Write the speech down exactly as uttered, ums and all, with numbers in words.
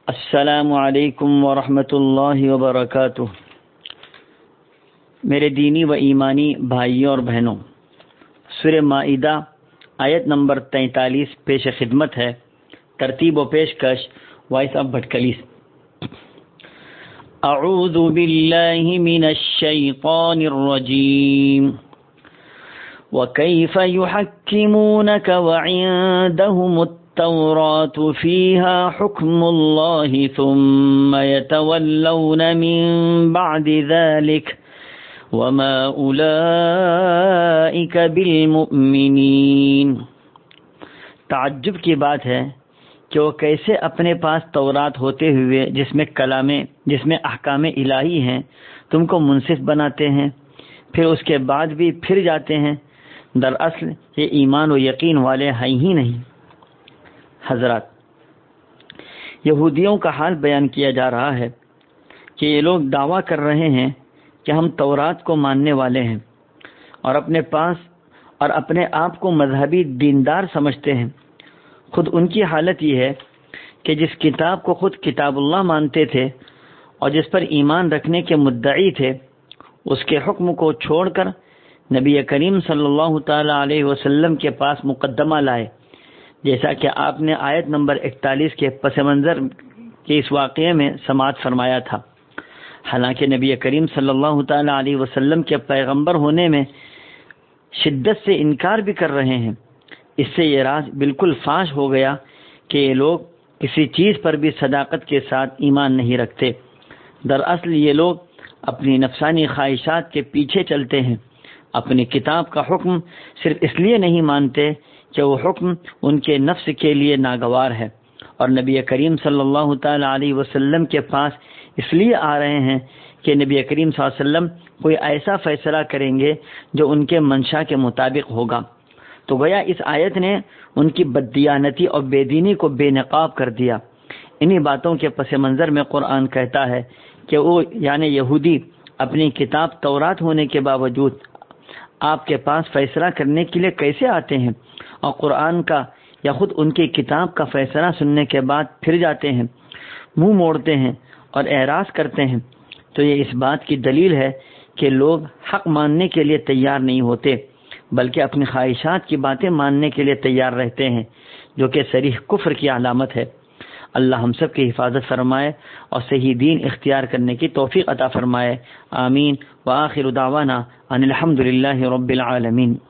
السلام علیکم ورحمۃ اللہ وبرکاتہ۔ میرے دینی و ایمانی بھائیوں اور بہنوں، سورہ مائدہ آیت نمبر تینتالیس پیش خدمت ہے۔ ترتیب و پیشکش وائس آف بھٹکلی۔ اعوذ باللہ من الشیطان الرجیم۔ وَكَيْفَ يُحَكِّمُونَكَ وَعِندَهُمُ التَّوْرَاةُ فِيهَا حُكْمُ اللَّهِ ثُمَّ يَتَوَلَّوْنَ مِن بَعْدِ ذَلِكَ وَمَا أُولَئِكَ بِالْمُؤْمِنِينَ۔ تعجب کی بات ہے کہ وہ کیسے اپنے پاس تورات ہوتے ہوئے جس میں کلام جس میں احکام الہی ہیں تم کو منصف بناتے ہیں، پھر اس کے بعد بھی پھر جاتے ہیں۔ دراصل یہ ایمان و یقین والے ہیں ہی نہیں۔ حضرات، یہودیوں کا حال بیان کیا جا رہا ہے کہ یہ لوگ دعویٰ کر رہے ہیں کہ ہم تورات کو ماننے والے ہیں اور اپنے پاس اور اپنے آپ کو مذہبی دیندار سمجھتے ہیں۔ خود ان کی حالت یہ ہے کہ جس کتاب کو خود کتاب اللہ مانتے تھے اور جس پر ایمان رکھنے کے مدعی تھے، اس کے حکم کو چھوڑ کر نبی کریم صلی اللہ تعالی علیہ وسلم کے پاس مقدمہ لائے، جیسا کہ آپ نے آیت نمبر اکتالیس کے پس منظر کے اس واقعے میں سماعت فرمایا تھا۔ حالانکہ نبی کریم صلی اللہ تعالی علیہ وسلم کے پیغمبر ہونے میں شدت سے انکار بھی کر رہے ہیں۔ اس سے یہ راز بالکل فاش ہو گیا کہ یہ لوگ کسی چیز پر بھی صداقت کے ساتھ ایمان نہیں رکھتے۔ دراصل یہ لوگ اپنی نفسانی خواہشات کے پیچھے چلتے ہیں، اپنی کتاب کا حکم صرف اس لیے نہیں مانتے کہ وہ حکم ان کے نفس کے لیے ناگوار ہے، اور نبی کریم صلی اللہ تعالی علیہ وسلم کے پاس اس لیے آ رہے ہیں کہ نبی کریم صلی اللہ علیہ وسلم کوئی ایسا فیصلہ کریں گے جو ان کے منشا کے مطابق ہوگا۔ تو گویا اس آیت نے ان کی بددیانتی اور بے دینی کو بے نقاب کر دیا۔ انہی باتوں کے پس منظر میں قرآن کہتا ہے کہ وہ یعنی یہودی اپنی کتاب تورات ہونے کے باوجود آپ کے پاس فیصلہ کرنے کے لیے کیسے آتے ہیں، اور قرآن کا یا خود ان کی کتاب کا فیصلہ سننے کے بعد پھر جاتے ہیں، منہ موڑتے ہیں اور اعراض کرتے ہیں۔ تو یہ اس بات کی دلیل ہے کہ لوگ حق ماننے کے لیے تیار نہیں ہوتے، بلکہ اپنی خواہشات کی باتیں ماننے کے لیے تیار رہتے ہیں، جو کہ صریح کفر کی علامت ہے۔ اللہ ہم سب کی حفاظت فرمائے اور صحیح دین اختیار کرنے کی توفیق عطا فرمائے۔ آمین۔ وآخر دعوانا ان الحمد للہ رب العالمین۔